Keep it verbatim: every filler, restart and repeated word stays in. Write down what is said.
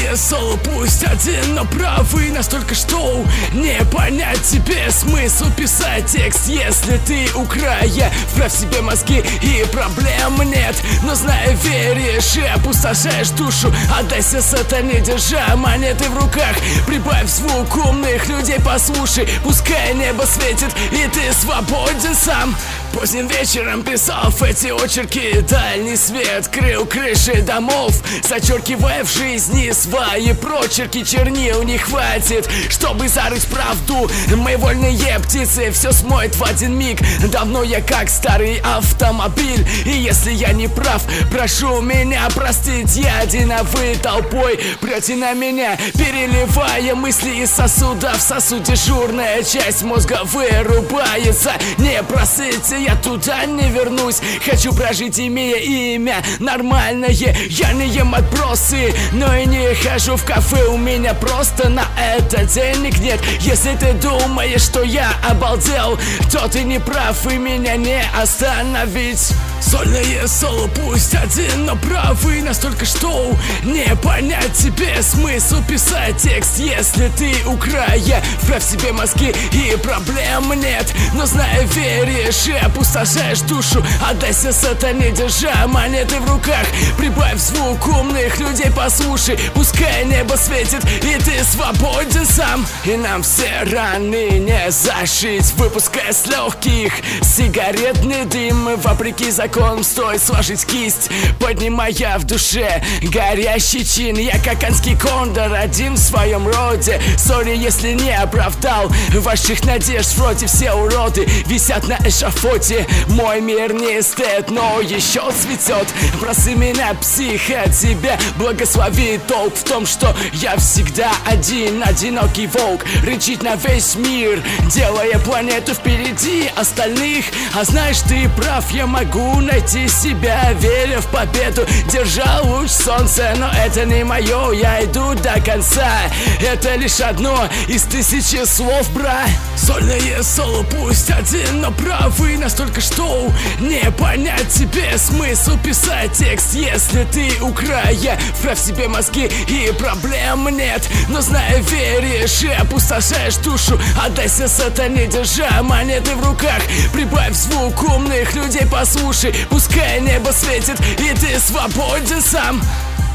Сольное соло пусть один, но правый настолько, что не понять тебе смысл писать текст, если ты у края. Вправь себе мозги и проблем нет, но зная, веришь и опустошаешь душу. Отдайся сатане, держа монеты в руках. Прибавь звук умных людей, послушай, пускай небо светит и ты свободен сам. Поздним вечером писал эти очерки, дальний свет крыл крыши домов, зачеркивая в жизни свои прочерки. Чернил не хватит, чтобы зарыть правду. Мы вольные птицы, все смоет в один миг. Давно я как старый автомобиль, и если я не прав, прошу меня простить. Единовой толпой прете на меня, переливая мысли из сосуда в сосуд. Дежурная часть мозга вырубается. Не просыться, я туда не вернусь. Хочу прожить, имея имя нормальное. Я не ем отбросы, но и не хожу в кафе. У меня просто на это денег нет. Если ты думаешь, что я обалдел, то ты не прав и меня не остановить. Сольное соло пусть один, но правый настолько, что не понять тебе смысл писать текст, если ты у края. Вправь себе мозги и проблем нет, но зная, веришь и опустошаешь душу. Отдайся сатане, держа монеты в руках. Прибавь звук умных людей, послушай, пускай небо светит и ты свободен сам. И нам все раны не зашить, выпуская с легких сигаретный дым. Вопреки законам стоит сложить кисть, поднимая в душе горящий чин. Я как анский кондор, один в своем роде. Сори, если не оправдал ваших надежд. Вроде все уроды висят на эшафоте. Мой мир не эстет, но еще цветет. Проси меня, психа, тебя благослови. Толк в том, что я всегда один, одинокий волк, рычит на весь мир, делая планету впереди остальных. А знаешь, ты прав, я могу найти себя, веря в победу, держа луч солнца. Но это не мое, я иду до конца. Это лишь одно из тысячи слов, бра. Сольное соло пусть один, но правый настолько, что не понять тебе смысл писать текст, если ты у края. Вправь себе мозги и проблем нет, но зная, веришь и опустошаешь душу. Отдайся сатане, держа монеты в руках. Прибавь звук умных людей, послушай, пускай небо светит и ты свободен сам.